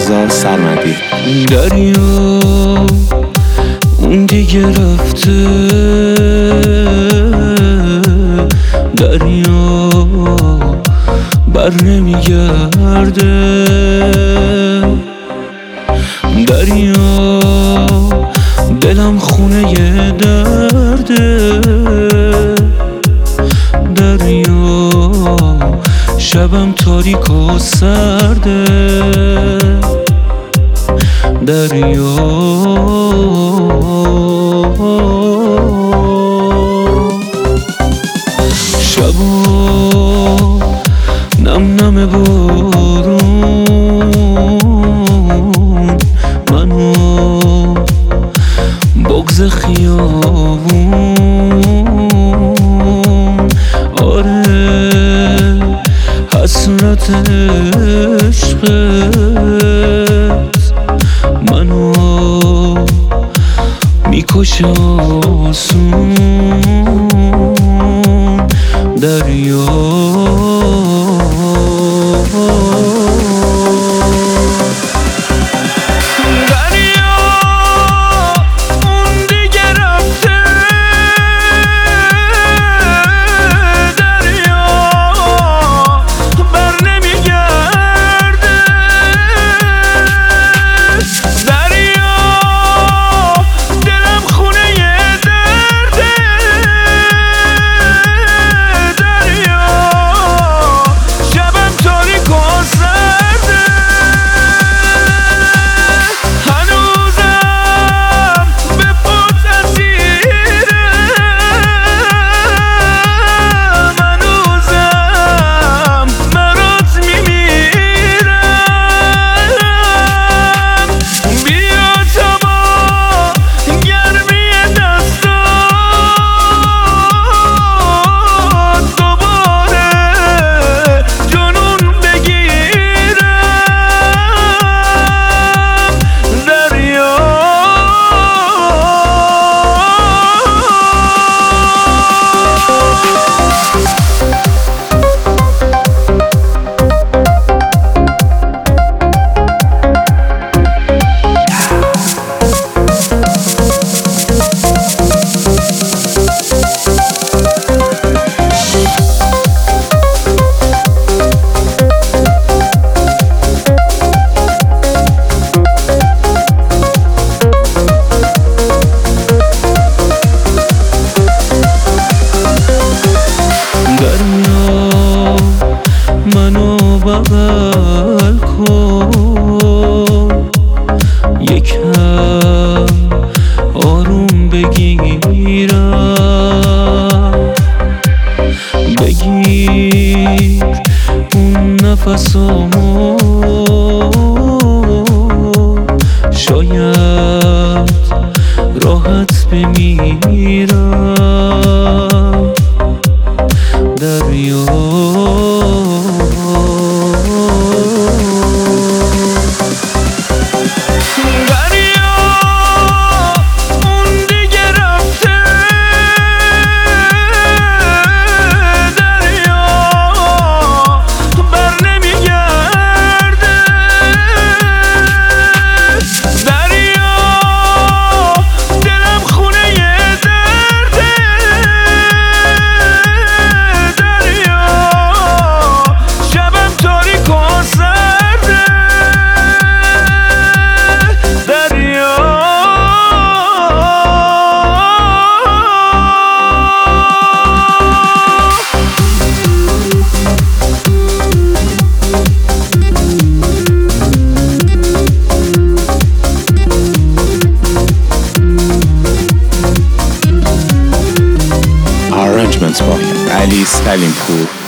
رضا سرمدی. دریا اون دیگه رفته، دریا بر نمیگرده، دریا دلم خونه ی درده، دریا شبم تاریک و سرده، دریا شبا نم نم بارون منو بغض خیابون، آره حسرت عشقت منو میکشه آسون، دریا منو بغل کن، یکم آروم بگیرم، بگیر اون نفسامو، شاید راحت بمیرم، دریا با علی سلیمپور.